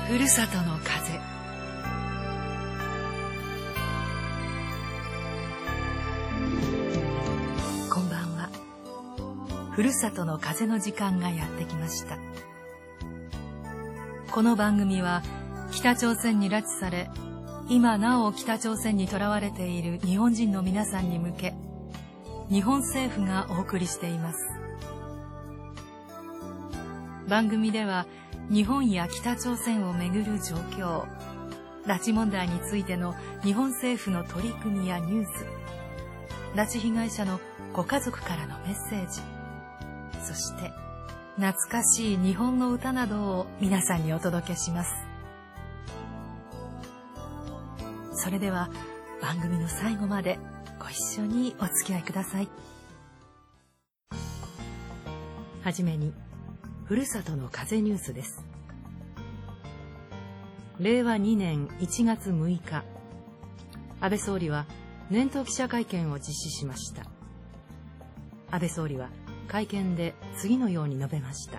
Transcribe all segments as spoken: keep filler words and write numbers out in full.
ふるさとの風。こんばんは。ふるさとの風の時間がやってきました。この番組は北朝鮮に拉致され、今なお北朝鮮にとらわれている日本人の皆さんに向け、日本政府がお送りしています。番組では日本や北朝鮮をめぐる状況、拉致問題についての日本政府の取り組みやニュース、拉致被害者のご家族からのメッセージ、そして懐かしい日本の歌などを皆さんにお届けします。それでは番組の最後までご一緒にお付き合いください。はじめにふるさとの風ニュースです。れいわにねんいちがつむいか、安倍総理は年頭記者会見を実施しました。安倍総理は会見で次のように述べました。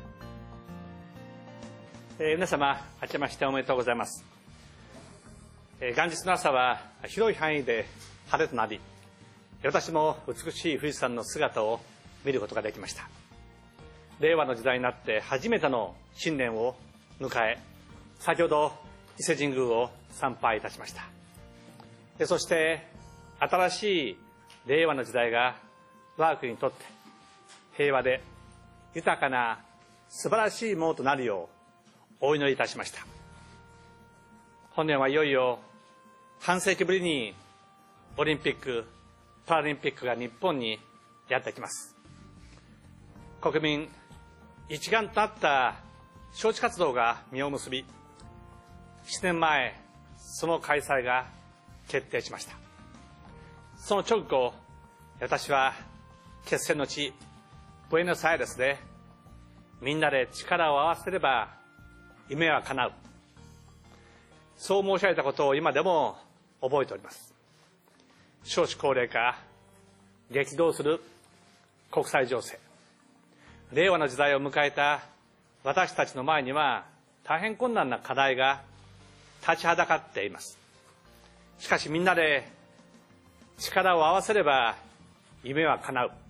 えー、皆様、明けましておめでとうございます。えー、元日の朝は広い範囲で晴れとなり、私も美しい富士山の姿を見ることができました。令和の時代になって初めての新年を迎え、先ほど伊勢神宮を参拝いたしました。でそして新しい令和の時代が我が国にとって平和で豊かな素晴らしいものとなるようお祈りいたしました。本年はいよいよ半世紀ぶりにオリンピック・パラリンピックが日本にやってきます。国民一丸となった招致活動が実を結び、ななねんまえその開催が決定しました。その直後、私は決戦の地ブエノスアイレスで、みんなで力を合わせれば夢は叶う、そう申し上げたことを今でも覚えております。少子高齢化、激動する国際情勢、令和の時代を迎えた私たちの前には大変困難な課題が立ちはだかっています。しかしみんなで力を合わせれば夢は叶う。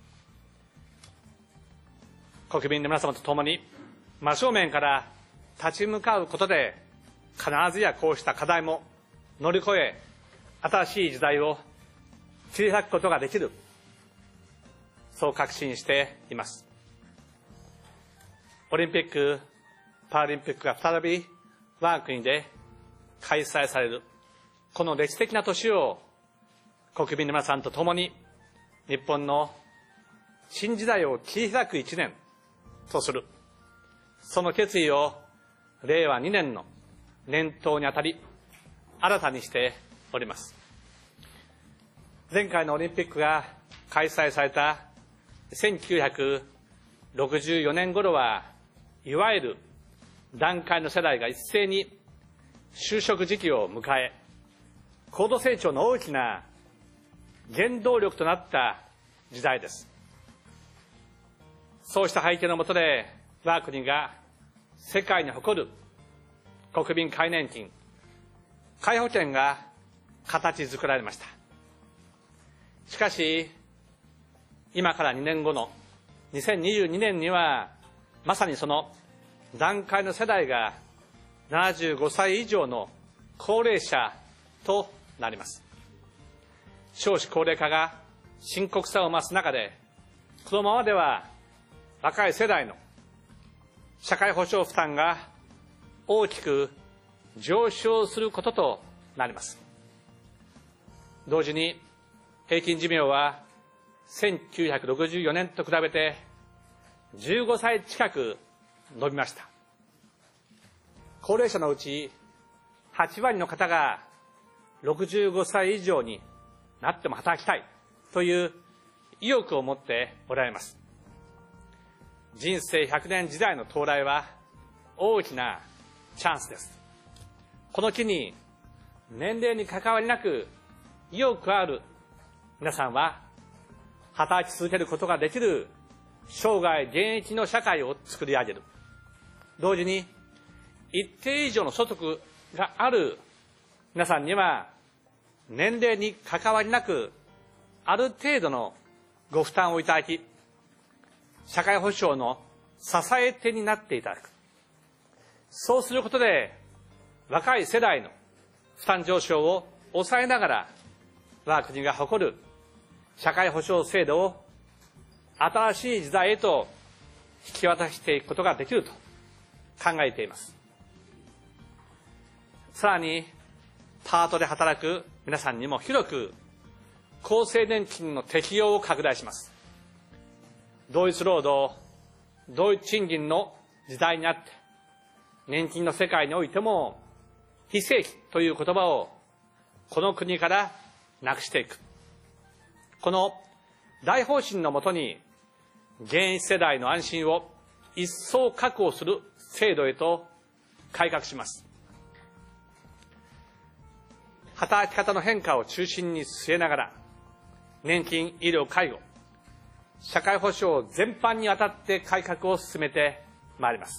国民の皆様と共に真正面から立ち向かうことで、必ずやこうした課題も乗り越え、新しい時代を切り開くことができる、そう確信しています。オリンピック・パラリンピックが再び我が国で開催されるこの歴史的な年を、国民の皆さんと共に日本の新時代を切り開く一年とする、その決意をれいわにねんの年頭にあたり新たにしております。前回のオリンピックが開催されたせんきゅうひゃくろくじゅうよねん頃は、いわゆる団塊の世代が一斉に就職時期を迎え、高度成長の大きな原動力となった時代です。そうした背景の下で、我が国が世界に誇る国民皆年金、皆保険が形作られました。しかし、今からにねんごのにせんにじゅうにねんには、まさにその団塊の世代がななじゅうごさい以上の高齢者となります。少子高齢化が深刻さを増す中で、このままでは若い世代の社会保障負担が大きく上昇することとなります。同時に平均寿命はせんきゅうひゃくろくじゅうよねんと比べてじゅうごさい近く伸びました。高齢者のうちはちわりの方がろくじゅうごさい以上になっても働きたいという意欲を持っておられます。人生ひゃくねん時代の到来は大きなチャンスです。この機に年齢に関わりなく意欲ある皆さんは働き続けることができる生涯現役の社会を作り上げる。同時に一定以上の所得がある皆さんには、年齢に関わりなく、ある程度のご負担をいただき、社会保障の支え手になっていただく。そうすることで、若い世代の負担上昇を抑えながら、我が国が誇る社会保障制度を新しい時代へと引き渡していくことができると考えています。さらに、パートで働く皆さんにも広く厚生年金の適用を拡大します。同一労働、同一賃金の時代にあって、年金の世界においても非正規という言葉をこの国からなくしていく。この大方針のもとに、現役世代の安心を一層確保する制度へと改革します。働き方の変化を中心に据えながら、年金、医療、介護、社会保障全般にわたって改革を進めてまいります。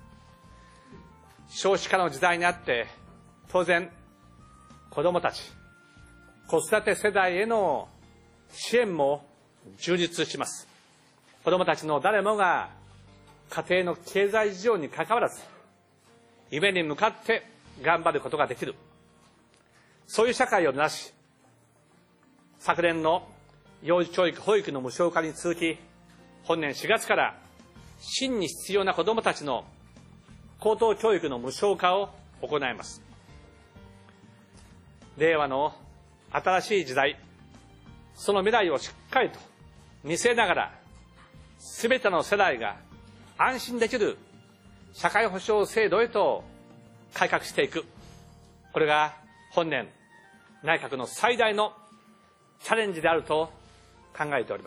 少子化の時代にあって、当然、子どもたち、子育て世代への支援も充実します。子どもたちの誰もが家庭の経済事情にかかわらず、夢に向かって頑張ることができる。そういう社会を目指し、昨年の幼児教育・保育の無償化に続き、本年しがつから真に必要な子どもたちの高等教育の無償化を行います。令和の新しい時代、その未来をしっかりと見据えながら、すべての世代が安心できる社会保障制度へと改革していく。これが本年内閣の最大のチャレンジであると考えております。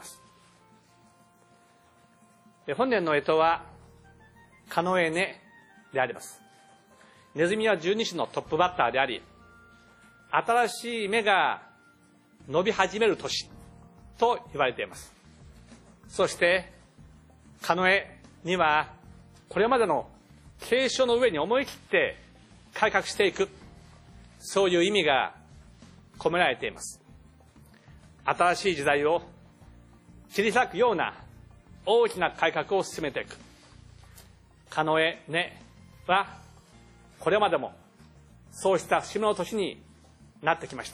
本年の干支は庚申であります。ネズミは十二支のトップバッターであり、新しい芽が伸び始める年と言われています。そして庚申にはこれまでの継承の上に思い切って改革していく、そういう意味が込められています。新しい時代を切り裂くような大きな改革を進めていく。庚申はこれまでもそうした節目の年になってきました。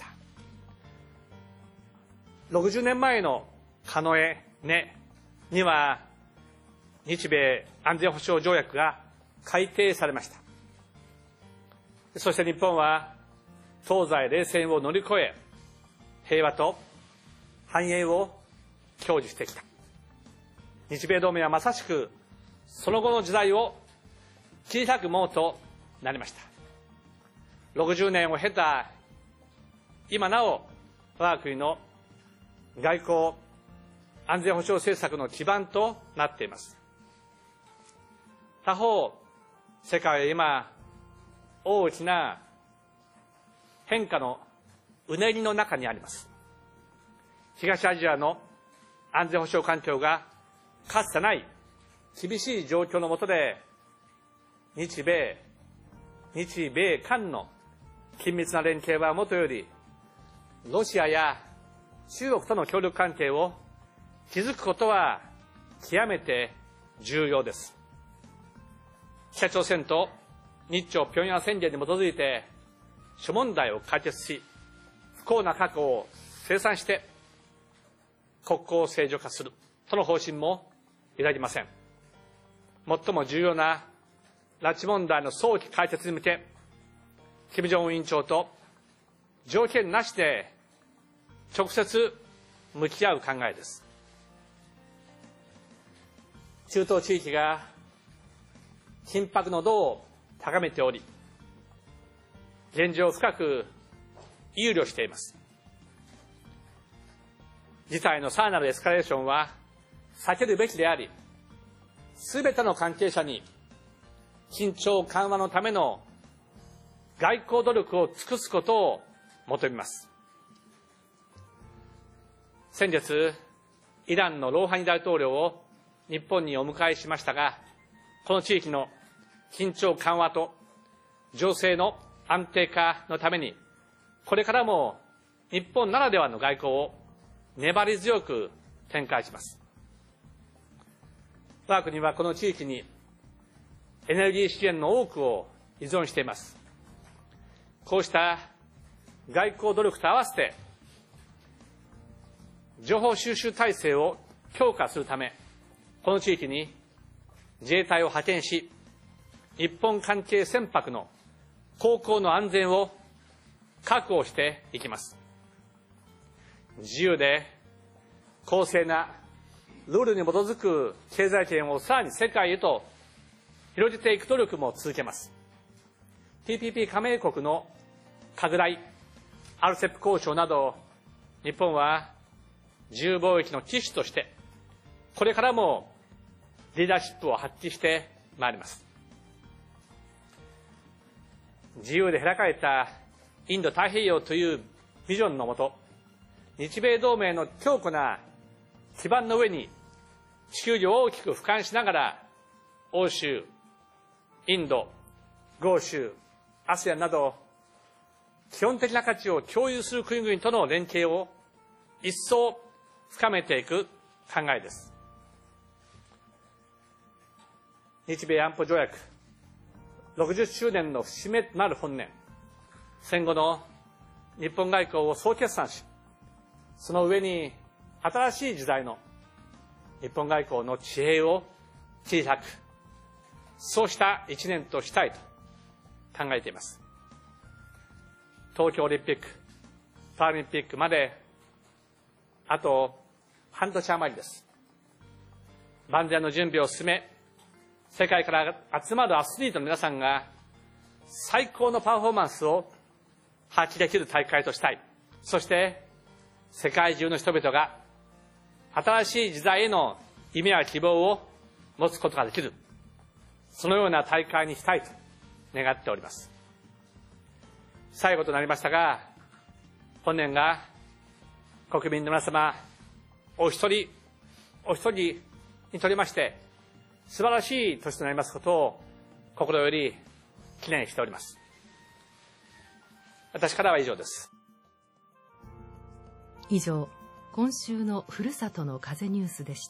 ろくじゅうねんまえの庚申には日米安全保障条約が改定されました。そして日本は東西冷戦を乗り越え、平和と繁栄を享受してきた。日米同盟はまさしくその後の時代を切り裂くものとなりました。ろくじゅうねんを経た今なお、我が国の外交安全保障政策の基盤となっています。他方、世界は今大きな変化のうねりの中にあります。東アジアの安全保障環境がかつてない厳しい状況の下で、日米、日米韓の緊密な連携はもとより、ロシアや中国との協力関係を築くことは極めて重要です。北朝鮮と日朝平壌宣言に基づいて諸問題を解決し、不幸な過去を清算して国交を正常化するとの方針も揺らぎません。最も重要な拉致問題の早期解決に向け、金正恩委員長と条件なしで直接向き合う考えです。中東地域が緊迫の度を高めており、現状を深く憂慮しています。事態のさらなるエスカレーションは避けるべきであり、すべての関係者に緊張緩和のための外交努力を尽くすことを求めます。先月、イランのローハニ大統領を日本にお迎えしましたが、この地域の緊張緩和と情勢の安定化のために、これからも日本ならではの外交を粘り強く展開します。我が国はこの地域にエネルギー資源の多くを依存しています。こうした外交努力と合わせて、情報収集体制を強化するため、この地域に自衛隊を派遣し、日本関係船舶の航行の安全を確保していきます。自由で公正なルールに基づく経済圏をさらに世界へと広げていく努力も続けます。ティーピーピー 加盟国の拡大、アルセップ 交渉など、日本は自由貿易の旗手として、これからもリーダーシップを発揮してまいります。自由で開かれたインド太平洋というビジョンのもと、日米同盟の強固な基盤の上に地球儀を大きく俯瞰しながら、欧州、インド、豪州、アセアン など基本的な価値を共有する国々との連携を一層深めていく考えです。日米安保条約ろくじゅっしゅうねんの節目となる本年、戦後の日本外交を総決算し、その上に新しい時代の日本外交の地平を切り開く、そうした一年としたいと考えています。東京オリンピック・パラリンピックまであと半年余りです。万全の準備を進め、世界から集まるアスリートの皆さんが最高のパフォーマンスを発揮できる大会としたい。そして世界中の人々が新しい時代への夢や希望を持つことができる、そのような大会にしたいと願っております。最後となりましたが、本年が国民の皆様お一人お一人にとりまして素晴らしい年となりますことを心より記念しております。私からは以上です。 以上、今週のふるさとの風ニュースでした。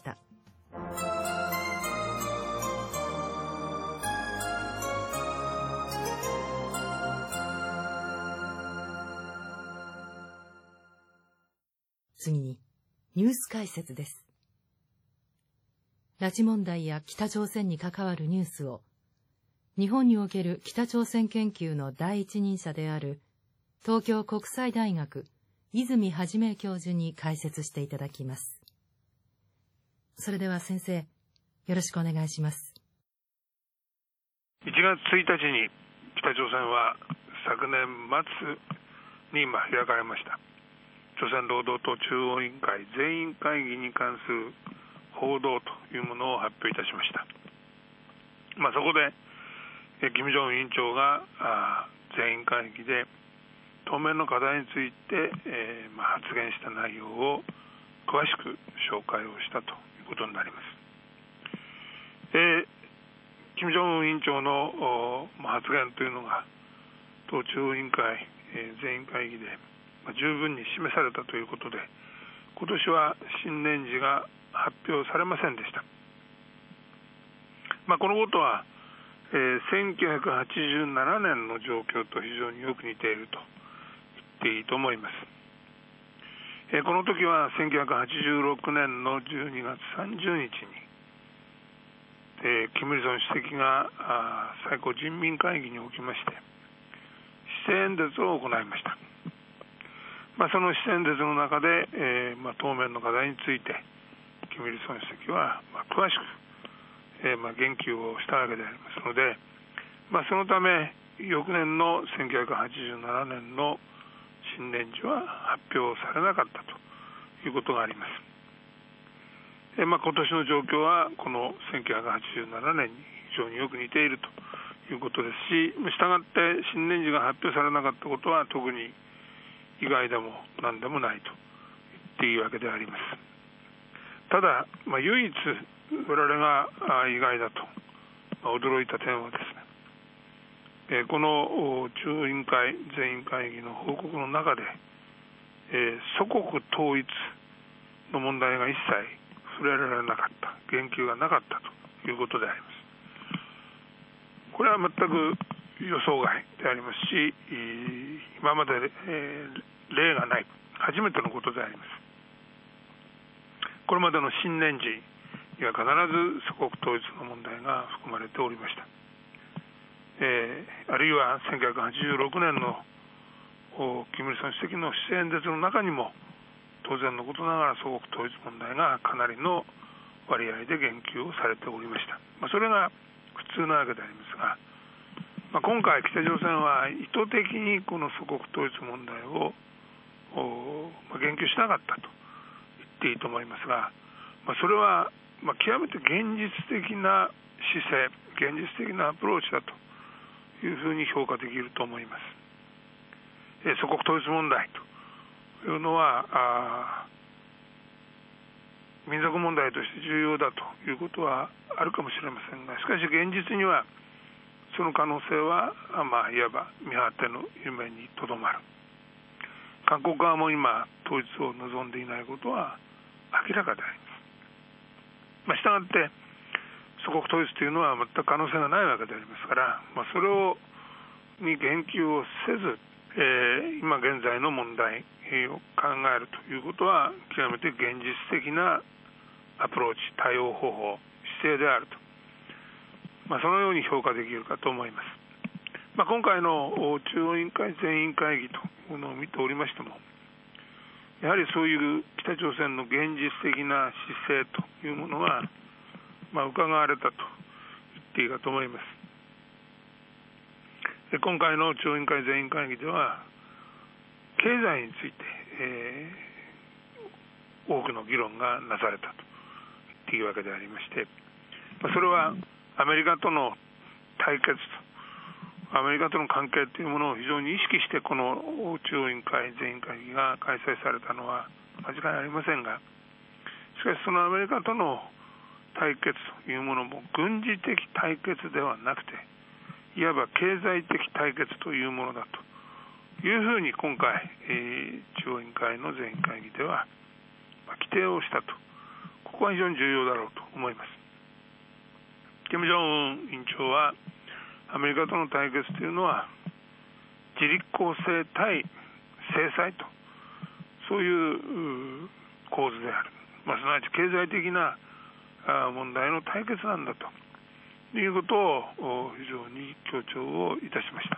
次にニュース解説です。拉致問題や北朝鮮に関わるニュースを日本における北朝鮮研究の第一人者である東京国際大学泉元教授に解説していただきます。それでは先生、よろしくお願いします。 いちがつついたちに北朝鮮は昨年末に開かれました朝鮮労働党中央委員会全員会議に関する報道というものを発表いたしました。まあ、そこで金正恩委員長が全員会議で当面の課題について、えーまあ、発言した内容を詳しく紹介をしたということになります。えー、金正恩委員長の、まあ、発言というのが党中央委員会、えー、全員会議で、まあ、十分に示されたということで、今年は新年次が発表されませんでした。まあ、このことは、えー、せんきゅうひゃくはちじゅうななねんの状況と非常によく似ていると言っていいと思います。えー、この時はせんきゅうひゃくはちじゅうろくねんのじゅうにがつさんじゅうにちに、えー、金日成主席が最高人民会議におきまして施政演説を行いました。まあ、その施政演説の中で、えーまあ、当面の課題について金日成主席は、まあ、詳しく、えーまあ、言及をしたわけでありますので、まあ、そのため翌年のせんきゅうひゃくはちじゅうななねんの新年次は発表されなかったということがあります。えーまあ、今年の状況はこのせんきゅうひゃくはちじゅうななねんに非常によく似ているということですし、したがって新年次が発表されなかったことは特に意外でも何でもないと言っていいわけであります。ただ、まあ、唯一我々が意外だと、まあ、驚いた点はですね、ええー、この中央委員会全員会議の報告の中で、えー、祖国統一の問題が一切触れられなかった、言及がなかったということであります。これは全く予想外でありますし、今まで、えー、例がない、初めてのことであります。これまでの新年時には必ず祖国統一の問題が含まれておりました。えー、あるいはせんきゅうひゃくはちじゅうろくねんの金日成主席の施政演説の中にも当然のことながら祖国統一問題がかなりの割合で言及をされておりました。まあ、それが普通なわけでありますが、まあ、今回北朝鮮は意図的にこの祖国統一問題を、まあ、言及しなかったと言っていいと思いますが、まあ、それはまあ極めて現実的な姿勢、現実的なアプローチだというふうに評価できると思います。えー、祖国統一問題というのはあ民族問題として重要だということはあるかもしれませんが、しかし現実にはその可能性は、まあ、いわば見果ての夢にとどまる。韓国側も今統一を望んでいないことは明らかであります。まあ、したがって祖国統一というのは全く可能性がないわけでありますから、まあ、それをに言及をせず、えー、今現在の問題を考えるということは極めて現実的なアプローチ、対応方法、姿勢であると、まあ、そのように評価できるかと思います。まあ、今回の中央委員会全委員会議というのを見ておりましても、やはりそういう北朝鮮の現実的な姿勢というものが、まあ、伺われたと言っていいかと思います。で今回の中央委員会全委員会議では経済について、えー、多くの議論がなされたと言っていいわけでありまして、まあ、それはアメリカとの対決とアメリカとの関係というものを非常に意識してこの中央委員会全委員会議が開催されたのは間違いありませんが、しかしそのアメリカとの対決というものも軍事的対決ではなくて、いわば経済的対決というものだというふうに今回、えー、中央委員会の全委員会議では、まあ、規定をしたと。ここは非常に重要だろうと思います。金正恩委員長はアメリカとの対決というのは自力更生対制裁と、そういう構図である、まあ、すなわち経済的な問題の対決なんだということを非常に強調をいたしました。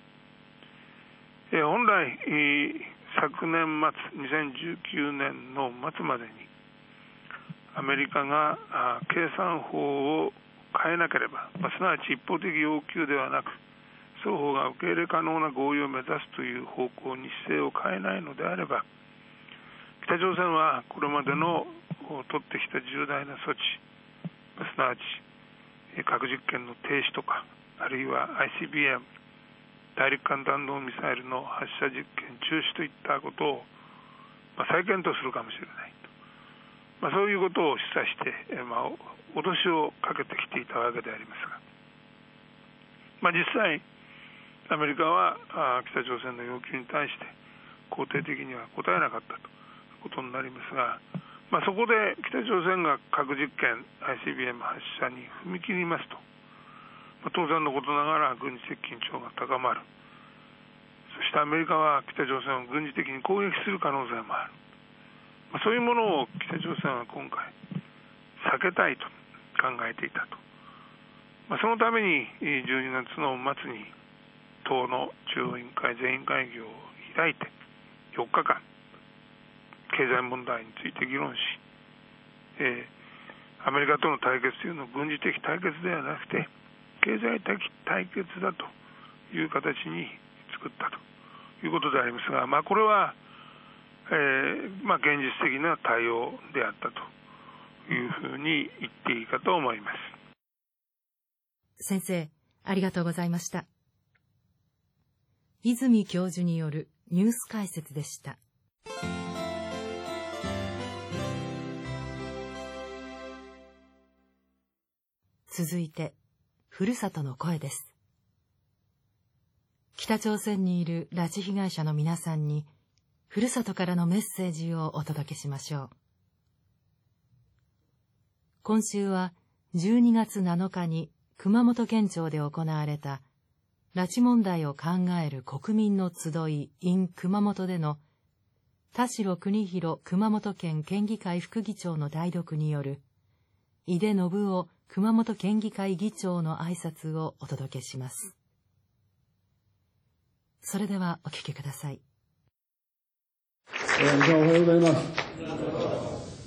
え本来昨年末にせんじゅうきゅうねんの末までにアメリカが計算法を変えなければ、まあ、すなわち一方的要求ではなく双方が受け入れ可能な合意を目指すという方向に姿勢を変えないのであれば、北朝鮮はこれまでの取ってきた重大な措置、すなわち核実験の停止とか、あるいは アイシービーエム 大陸間弾道ミサイルの発射実験中止といったことを、まあ、再検討するかもしれないと、まあ、そういうことを示唆して、まあ、脅しをかけてきていたわけでありますが、まあ、実際アメリカは北朝鮮の要求に対して肯定的には応えなかったということになりますが、まあ、そこで北朝鮮が核実験 アイシービーエム 発射に踏み切りますと、まあ、当然のことながら軍事的緊張が高まる。そしてアメリカは北朝鮮を軍事的に攻撃する可能性もある。まあ、そういうものを北朝鮮は今回避けたいと考えていたと。まあ、そのためにじゅうにがつの末に党の中央委員会全委員会議を開いてよっかかん経済問題について議論し、えー、アメリカとの対決というのは軍事的対決ではなくて経済的対決だという形に作ったということでありますが、まあ、これは、えーまあ、現実的な対応であったというふうに言っていいかと思います。 先生、ありがとうございました。泉教授によるニュース解説でした。続いて、ふるさとの声です。 北朝鮮にいる拉致被害者の皆さんにふるさとからのメッセージをお届けしましょう。今週はじゅうにがつなのかに熊本県庁で行われた拉致問題を考える国民の集い in 熊本での田代邦弘熊本県県議会副議長の代読による井出信夫熊本県議会議長の挨拶をお届けします。それではお聞きください。 えー、皆さんおはようございます。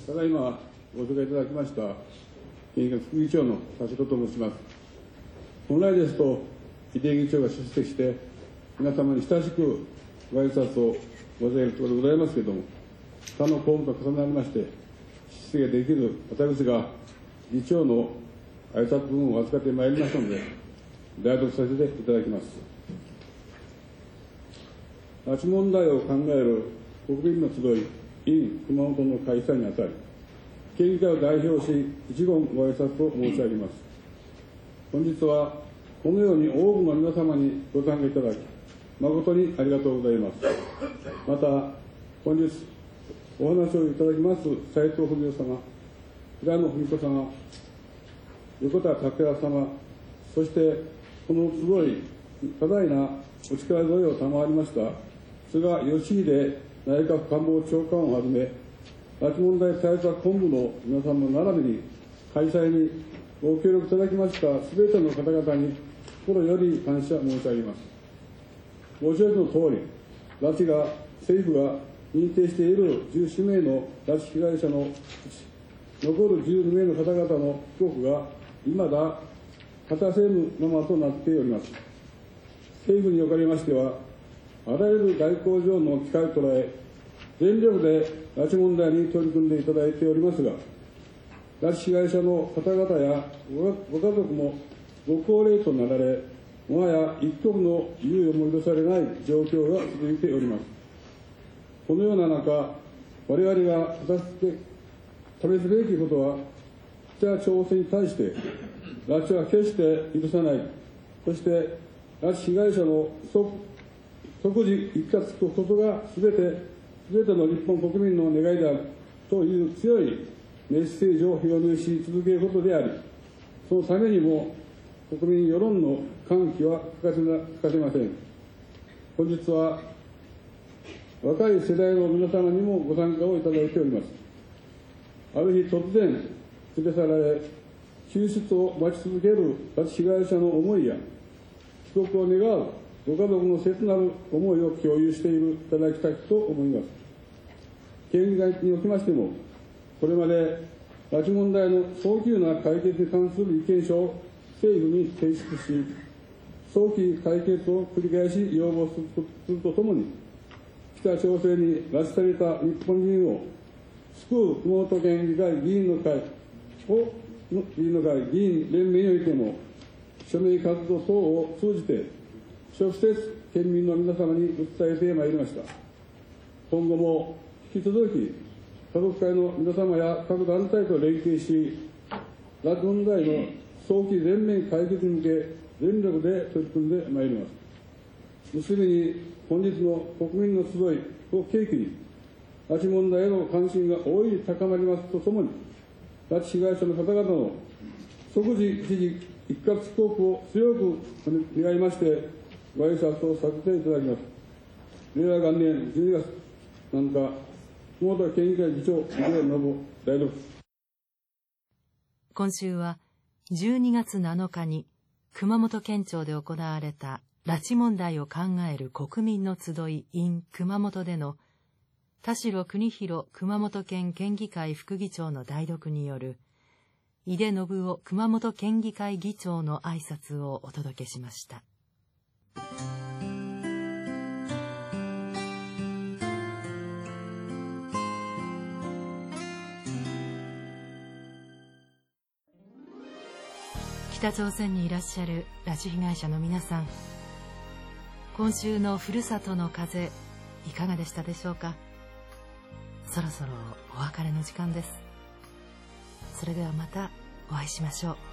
ただいまご紹介いただきました県議会副議長の田代と申します。本来ですと井出議長が出席して皆様に親しくご挨拶を申し上げるところでございますけれども、他の公務と重なりまして出席ができる私が議長の挨拶文を預かってまいりましたので代読させていただきます。拉致問題を考える国民の集い in 熊本の開催にあたり、県議会を代表し一言ご挨拶を申し上げます。本日はこのように多くの皆様にご参加いただき誠にありがとうございます。また本日お話をいただきます斉藤文夫様、平野文子様、横田拓也様、そしてこの集い多大なお力添えを賜りました菅義偉内閣官房長官をはじめ拉致問題対策本部の皆さんの並びに開催にご協力いただきましたすべての方々に心より感謝申し上げます。ご承知のとおり、拉致が政府が認定しているじゅうななめいの拉致被害者のうち残るじゅうにめいの方々の帰国がいまだ果たせぬままとなっております。政府におかれましてはあらゆる外交上の機会を捉え全力で拉致問題に取り組んでいただいておりますが、拉致被害者の方々やご家族もご高齢となられ、もはや一刻の猶予も許されない状況が続いております。このような中、我々が果たして試すべきことは、北朝鮮に対して拉致は決して許さない、そして拉致被害者の即即時一括帰国こそがすべてすべての日本国民の願いであるという強いメッセージを表明し続けることであり、そのためにも国民世論の喚起は欠かせな欠かせません。本日は若い世代の皆様にもご参加をいただいております。ある日突然連れ去られ救出を待ち続ける拉致被害者の思いや帰国を願うご家族の切なる思いを共有していただきたいと思います。県議会におきましても、これまで拉致問題の早急な解決に関する意見書を政府に提出し、早期解決を繰り返し要望するとともに、北朝鮮に拉致された日本人を救う熊本県議会議員の会を議員の会議員連盟においても、署名活動等を通じて、直接県民の皆様に訴えてまいりました。今後も引き続き、家族会の皆様や各団体と連携し、拉致問題の早期全面解決に向け、全力で取り組んでまいります。結びに、本日の国民の集いを契機に、拉致問題への関心が大いに高まりますとともに、拉致被害者の方々の即時一時一括帰国を強く願いまして、ご挨拶をさせていただきます。令和元年じゅうにがつなのか、熊本県議会議長、井出信夫代読。 今週はじゅうにがつなのかに熊本県庁で行われた拉致問題を考える国民の集い in 熊本での田代邦弘熊本県県議会副議長の代読による井出信夫熊本県議会議長の挨拶をお届けしました。北朝鮮にいらっしゃる拉致被害者の皆さん、今週のふるさとの風いかがでしたでしょうか。そろそろお別れの時間です。それではまたお会いしましょう。